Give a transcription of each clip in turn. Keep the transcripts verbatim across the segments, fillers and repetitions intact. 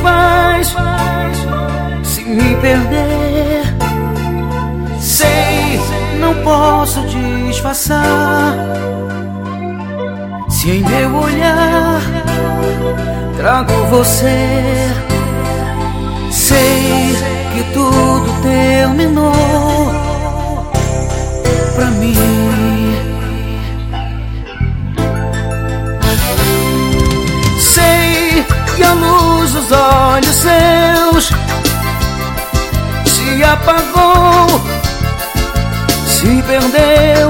faz se me perder. Sei, não posso disfarçar. Se em meu olhar trago você, sei que tudo terminou pra mim. Sei que a luz dos olhos seus se apagou, se perdeu.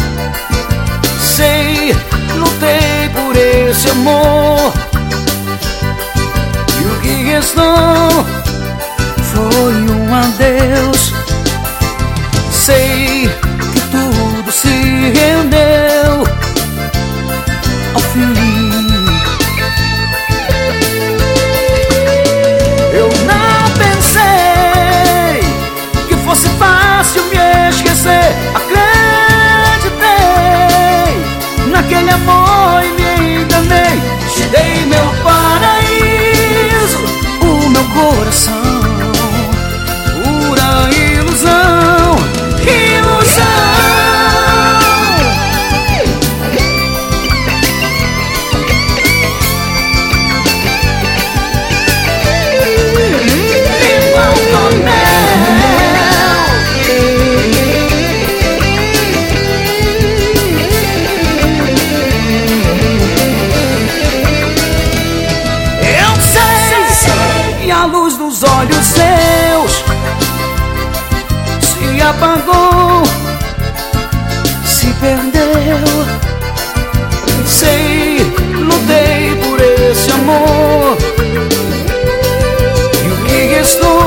Sei, lutei por esse amor, e o que restou foi um adeus. Sei que tudo se rendeu ao fim. Eu não pensei que fosse fácil me esquecer. Acreditei naquele amor e me enganei. Te dei meu paraíso, o meu coração. Pura ilusão, ilusão. Limão com mel. Eu sei, e a luz dos olhos seus se apagou, se perdeu. Sei, lutei por esse amor, e o que restou